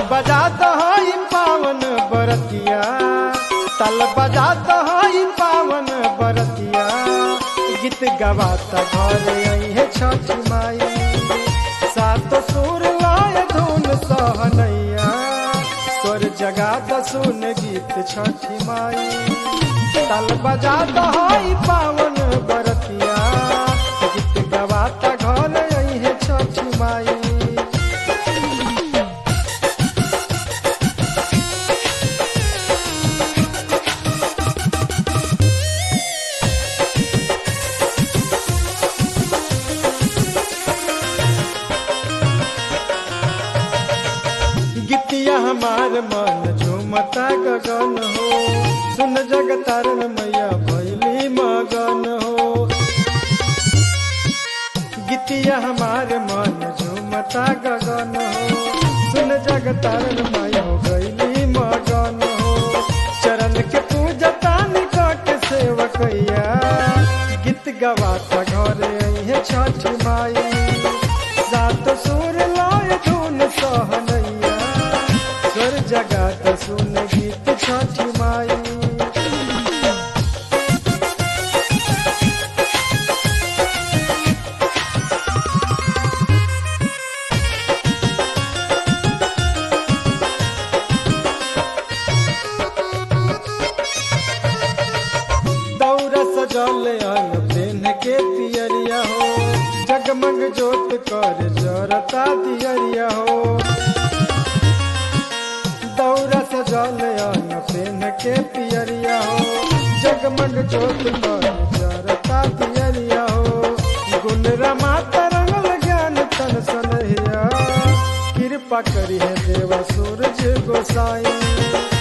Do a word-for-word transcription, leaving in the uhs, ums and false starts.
बजात हई पावन बरतिया, ताल बजात हई पावन बरतिया, गीत गवाता घर आई है छठ माई, सात सुर लाय धुन सहनैया, स्वर जगात सुन गीत छठ माई, ताल बजात हई पावन बरतिया, गीत गवाता घर आई है छठ माई। गीतिया हमार मन झूमता गगन हो, सुन जग तारन मैया भैली मगन हो। गीतिया हमार मन झूमता गगन हो, सुन जग तारन मैया भैली मगन हो। चरण के पूजता निकट सेवकैया, गीत गवाता घर आई है छठ माई, सात सुर लाय धुन सहनैया, स्वर जगात सुन गीत छठ माई। दौरा सजल अंग पेन के पियरिया हो, जगमग जोत कर जरता दियरिया हो। दौरा सजल अंग पेन के पियरिया हो, जगमग जोत कर जरता दियरिया हो। गुण रमाता रंगल ज्ञान तन सनहिया, कृपा करी है देवा सूरज गोसाई।